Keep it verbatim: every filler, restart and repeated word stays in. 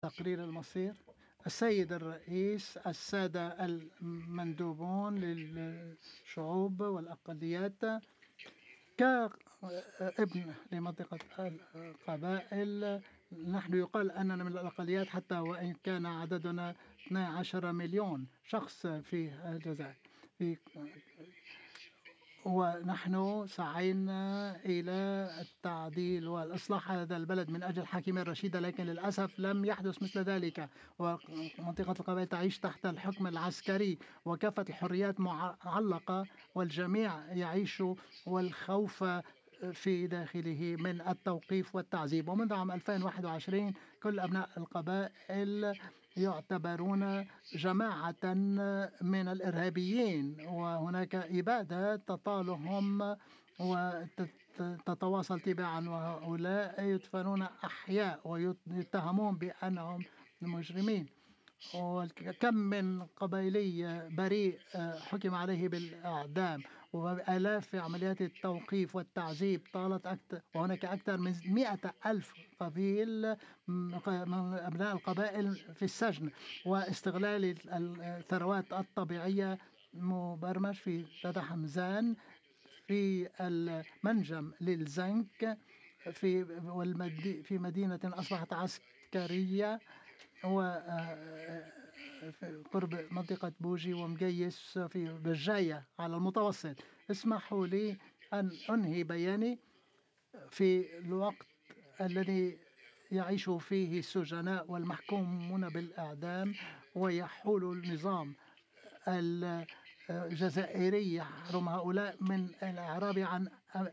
تقرير المصير. السيد الرئيس، السادة المندوبون للشعوب والأقليات، كابن لمنطقة القبائل، نحن يقال أننا من الأقليات حتى وإن كان عددنا اثني عشر مليون شخص في الجزائر، في ونحن سعينا إلى التعديل والإصلاح هذا البلد من أجل حاكمية رشيدة، لكن للأسف لم يحدث مثل ذلك، ومنطقة القبائل تعيش تحت الحكم العسكري وكافة الحريات معلقة، والجميع يعيش والخوف في داخله من التوقيف والتعذيب. ومنذ عام ألفين وواحد وعشرين كل أبناء القبائل يعتبرون جماعة من الإرهابيين، وهناك إبادة تطالهم وتتواصل تباعا، وهؤلاء يدفنون أحياء ويتهمون بأنهم مجرمين. وكم من قبيلي بريء حكم عليه بالإعدام، وآلاف في عمليات التوقيف والتعذيب طالت أكثر، وهناك أكثر من مئة ألف قبيل من أبناء القبائل في السجن، واستغلال الثروات الطبيعية مبرمج في تدح حمزان في المنجم للزنك في في مدينة أصبحت عسكرية و قرب منطقة بوجي ومقيس في بجاية على المتوسط. اسمحوا لي أن أنهي بياني في الوقت الذي يعيش فيه السجناء والمحكومون بالإعدام، ويحول النظام الجزائري يحرم هؤلاء من الإعراب عن